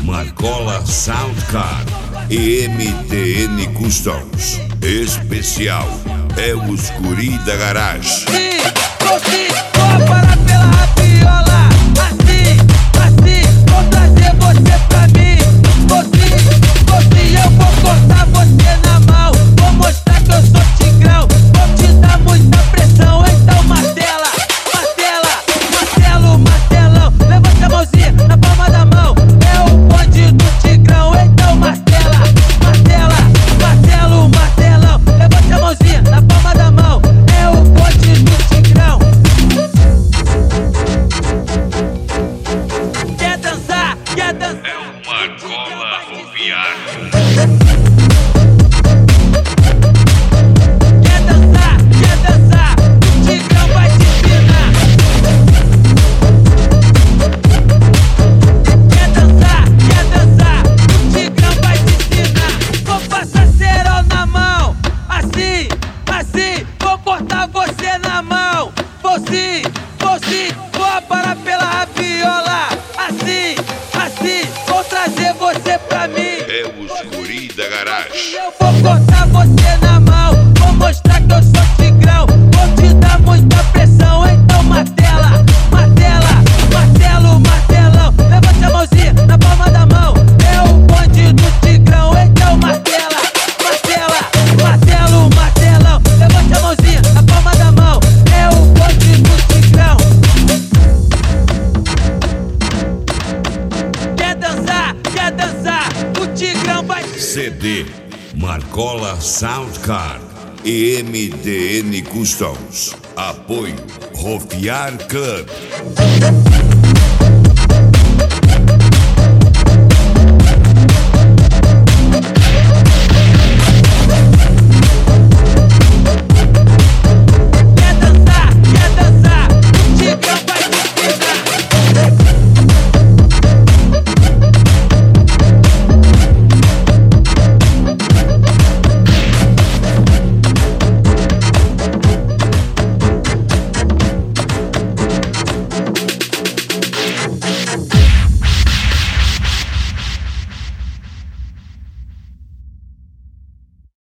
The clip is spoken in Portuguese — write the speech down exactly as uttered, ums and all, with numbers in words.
Marcola Soundcard e M T N Customs. Especial é os guri da garagem. Sim, vou parar pela rapiola. Assim, assim, vou trazer você pra mim. Vou sim, vou sim, eu vou cortar você na mão. Vou mostrar que eu sou tigrão. Vou te dar muita pressão, então martela, martela, martelo, martelão. Levanta a mãozinha na palma da mão. É o bonde do tigrão, então martela, martela, martelo, martelão. Levanta a mãozinha na palma da mão. É o bonde do tigrão. Quer dançar? Quer dançar? É o Marcola Roviar. Quer dançar? Quer dançar? O tigrão vai te ensinar. Quer dançar? Quer dançar? O tigrão vai te ensinar. Vou passar cerol na mão. Assim, assim, vou cortar você na mão. Vou sim, vou sim, vou parar pela rapiola. Assim, assim, vou trazer você pra mim. É os guri da garagem. Eu vou cortar você na mão. Vou mostrar que eu sou tigrão. Vou te dar muita pressão, então martela, martela, martelo, martelão. Levanta a mãozinha na palma da mão. É o bonde do tigrão, então martela, martela, martelo, martelão. Levanta a mãozinha na palma da mão. É o bonde do tigrão. Quer dançar? Quer dançar? O tigrão vai. C D Marcola Soundcard e M T N Customs. Apoio Roviar Club.